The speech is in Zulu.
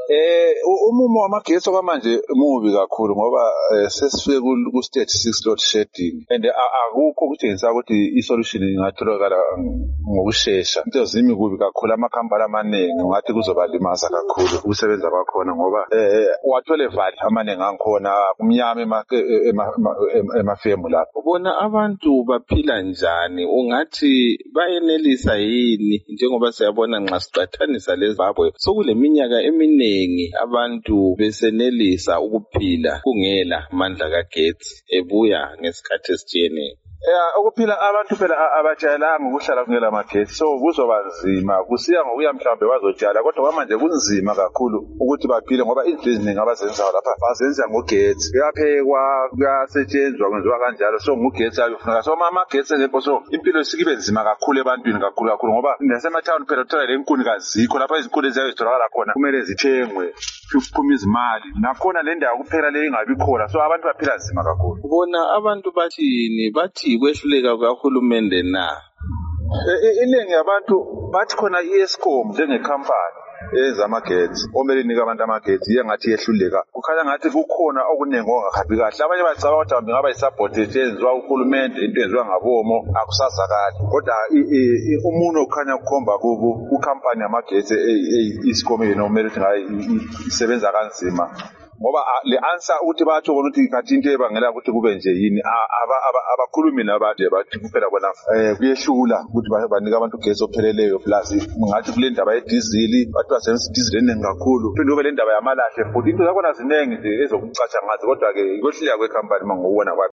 Umumo wamagetsi okwamanje mubi kakhulu ngoba sesifike ku stage 6 load shedding and akukho ukutshengisa ukuthi isolution ingatholakala ngokusheshsha. Into zimi kubi kakhulu, amakhampani amaningi ngathi kuzobalimaza kakhulu ukusebenza kwakhona ngoba wathole vali amaningi angikhona kumnyama emafemu lapho. Ubona abantu baphila njani, ungathi bayenelisa yini njengoba siyabona nxa siqathanisa leZimbabwe sokuleminyaka eminingi abantu besenelisa ukuphila kungela amandla kagetsi ebuya ngesikhathi esitshiyeneyo. Ukuphila abantu phela abajayelanga ukuhlala kungela magetsi, so kuzoba nzima kusiya ngokuya mhlawumbe bazotshala, kodwa kwamanje kunzima kakhulu ukuthi baphile ngoba izinto eziningi abazenzayo lapha bazenza ngogetsi, kuyaphekwa, kuyasetshenzwa, kwenziwa kanjalo, so ngugetsi ayofuneka. So amagetsi engekho, so impilo isikibe nzima kakhulu ebantwini kakhulu ngoba nasemathawuni phela uthola le nkuni kazikho, lapha izinkuni ezitholakala khona kumele zithengwe kuphume izimali, nakhona le ndawo kuphela le ingabi khona, so abantu baphila nzima kakhulu. Ubona abantu bathi kwehluleka kahulumende na? Iningi abantu bathi khona iEskom njengekhampani ezamagetsi omele inika abantu amagetsi iyengathi yehluleka, kukhanya ngathi kukhona okuningi ongahambi kahle. Abanye bacabanga ukuthi mhlawumbe ngaba yisupport eyenziwa uhulumende, into eyenziwa ngabomo akusazakali, kodwa umuno okhanya kukhomba kukhampani yamagetsi iEskom nomele ukuthi isebenza kanzima ngoba le answer ukuthi batsho ukuthi kathi into ebangela ukuthi kube nje yini abakhulumi nabantu bathi kuphela bona kuyehlula ukuthi banika abantu ugesi opheleleyo, plus ngathi kule ndaba yedizili bathi basebenzisa idizili eningi kakhulu, phinde kube le ndaba yamalahle futhi into zakhona ziningi nje ezokucatsha ngazi, kodwa ke ikwehluleka kwekhampani mangokubona kwami.